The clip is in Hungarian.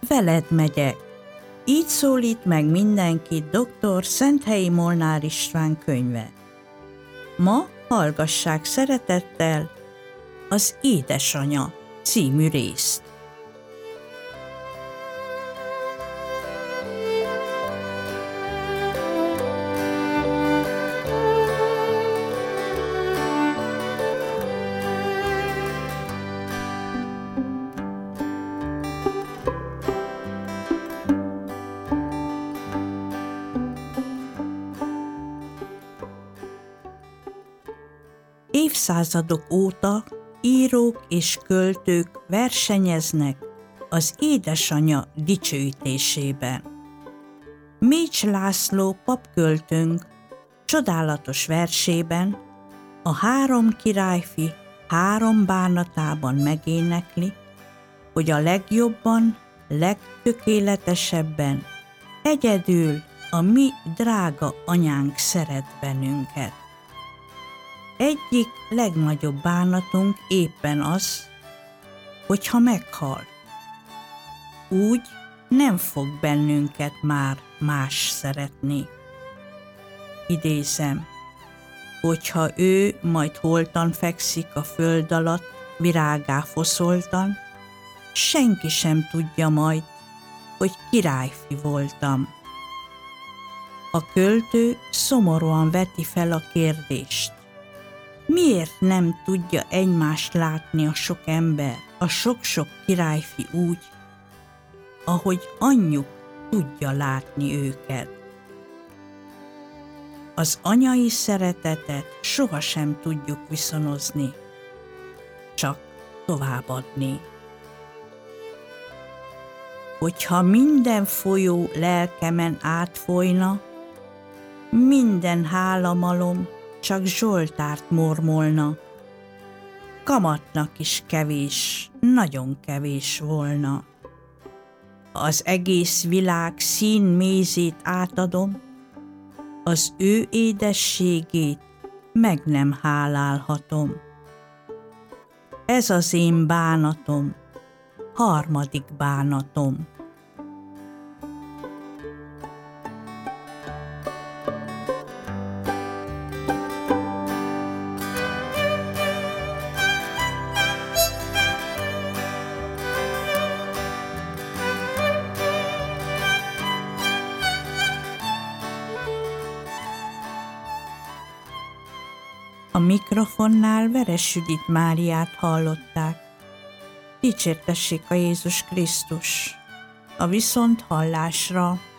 veled megyek. Így szólít meg mindenkit dr. Szenthelyi Molnár István könyve. Ma hallgassák szeretettel az Édesanya című részt. Évszázadok óta írók és költők versenyeznek az édesanya dicsőítésében. Mécs László papköltőnk csodálatos versében a három királyfi három bánatában megénekli, hogy a legjobban, legtökéletesebben egyedül a mi drága anyánk szeret bennünket. Egyik legnagyobb bánatunk éppen az, hogyha meghal. Úgy nem fog bennünket már más szeretni. Idézem, hogyha ő majd holtan fekszik a föld alatt, virágá foszoltan, senki sem tudja majd, hogy királyfi voltam. A költő szomorúan veti fel a kérdést. Miért nem tudja egymást látni a sok ember, a sok-sok királyfi úgy, ahogy anyjuk tudja látni őket? Az anyai szeretetet sohasem tudjuk viszonozni, csak továbbadni. Hogyha minden folyó lelkemen átfolyna, minden hálamalom csak Zsoltárt mormolna, kamatnak is kevés, nagyon kevés volna. Ha az egész világ színmézét átadom, az ő édességét meg nem hálálhatom. Ez az én bánatom, harmadik bánatom. A mikrofonnál Veres Judit Máriát hallották. Dicsértessék a Jézus Krisztus! A viszonthallásra!